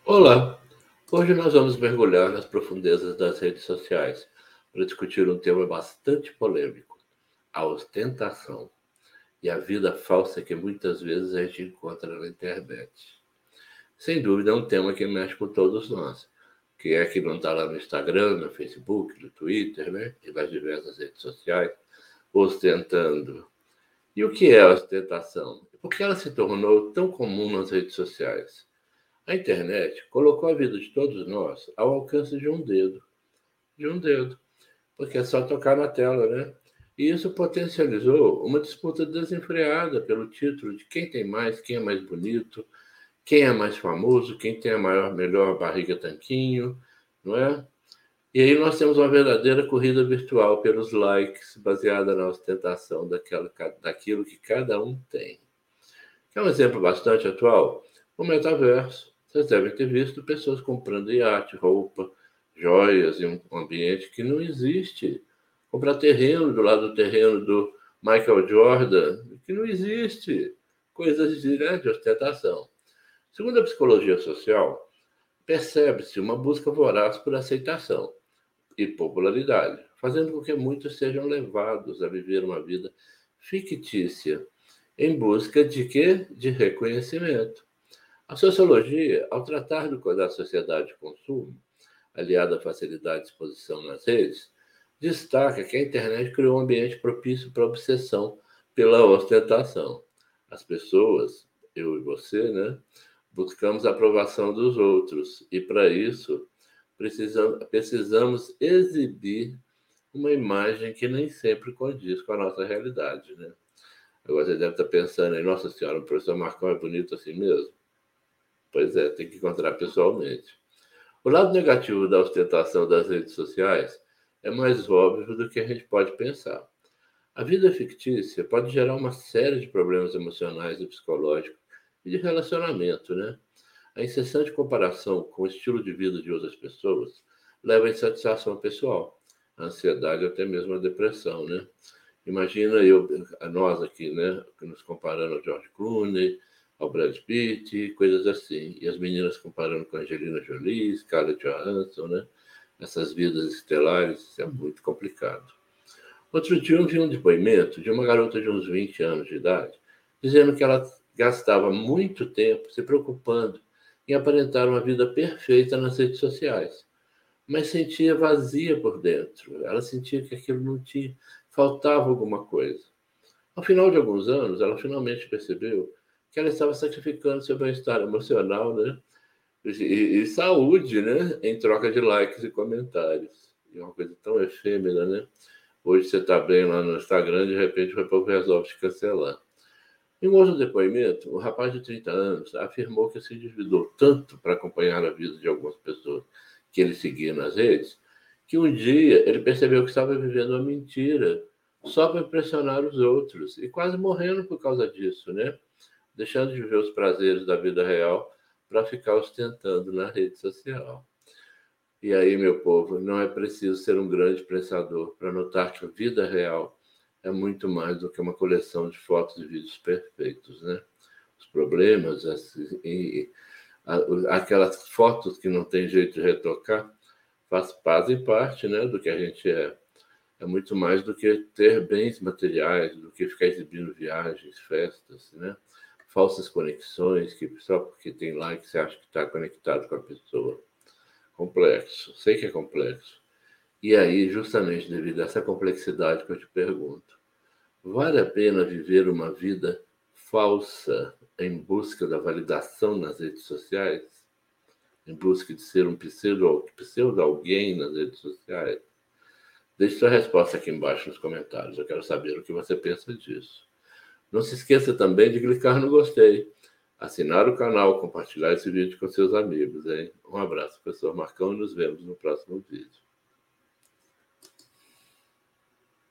Olá! Hoje nós vamos mergulhar nas profundezas das redes sociais para discutir um tema bastante polêmico: a ostentação e a vida falsa que muitas vezes a gente encontra na internet. Sem dúvida é um tema que mexe com todos nós. Quem é que não está lá no Instagram, no Facebook, no Twitter, né? E nas diversas redes sociais, ostentando. E o que é a ostentação? Por que ela se tornou tão comum nas redes sociais? A internet colocou a vida de todos nós ao alcance de um dedo, porque é só tocar na tela, né? E isso potencializou uma disputa desenfreada pelo título de quem tem mais, quem é mais bonito, quem é mais famoso, quem tem a maior, melhor barriga tanquinho, não é? E aí nós temos uma verdadeira corrida virtual pelos likes, baseada na ostentação daquilo que cada um tem. É um exemplo bastante atual, o metaverso. Vocês devem ter visto pessoas comprando iate, roupa, joias em um ambiente que não existe. Comprar terreno do lado do terreno do Michael Jordan, que não existe. Coisas de ostentação. Segundo a psicologia social, percebe-se uma busca voraz por aceitação e popularidade, fazendo com que muitos sejam levados a viver uma vida fictícia em busca de quê? De reconhecimento. A sociologia, ao tratar da sociedade de consumo, aliada à facilidade de exposição nas redes, destaca que a internet criou um ambiente propício para a obsessão pela ostentação. As pessoas, eu e você, né, buscamos a aprovação dos outros e, para isso, precisamos exibir uma imagem que nem sempre condiz com a nossa realidade, né? Agora você deve estar pensando aí, nossa senhora, o professor Marcão é bonito assim mesmo? Pois é, tem que encontrar pessoalmente. O lado negativo da ostentação das redes sociais é mais óbvio do que a gente pode pensar. A vida fictícia pode gerar uma série de problemas emocionais e psicológicos e de relacionamento, né? A incessante comparação com o estilo de vida de outras pessoas leva à insatisfação pessoal, à ansiedade, até mesmo à depressão, né? Imagina nós aqui, né, nos comparando ao George Clooney, ao Brad Pitt, coisas assim. E as meninas comparando com a Angelina Jolie, Scarlett Johansson, né? Essas vidas estelares, isso é muito complicado. Outro dia eu vi um depoimento de uma garota de uns 20 anos de idade, dizendo que ela gastava muito tempo se preocupando em aparentar uma vida perfeita nas redes sociais, mas sentia vazia por dentro. Ela sentia que aquilo não tinha, faltava alguma coisa. Ao final de alguns anos, ela finalmente percebeu que ela estava sacrificando seu bem-estar emocional, né? E saúde, né? Em troca de likes e comentários. E é uma coisa tão efêmera, né? Hoje você está bem lá no Instagram, de repente o povo resolve te cancelar. Em um outro depoimento, um rapaz de 30 anos afirmou que se endividou tanto para acompanhar a vida de algumas pessoas que ele seguia nas redes, que um dia ele percebeu que estava vivendo uma mentira só para impressionar os outros e quase morrendo por causa disso, né? Deixando de viver os prazeres da vida real para ficar ostentando na rede social. E aí, meu povo, não é preciso ser um grande pensador para notar que a vida real é muito mais do que uma coleção de fotos e vídeos perfeitos, né? Os problemas, aquelas fotos que não tem jeito de retocar, fazem parte, né, do que a gente é. É muito mais do que ter bens materiais, do que ficar exibindo viagens, festas, né? Falsas conexões, que só porque tem like você acha que está conectado com a pessoa. Complexo, sei que é complexo. E aí, justamente devido a essa complexidade que eu te pergunto, vale a pena viver uma vida falsa em busca da validação nas redes sociais? Em busca de ser um pseudo alguém nas redes sociais? Deixe sua resposta aqui embaixo nos comentários. Eu quero saber o que você pensa disso. Não se esqueça também de clicar no gostei, assinar o canal, compartilhar esse vídeo com seus amigos, hein? Um abraço, professor Marcão, e nos vemos no próximo vídeo.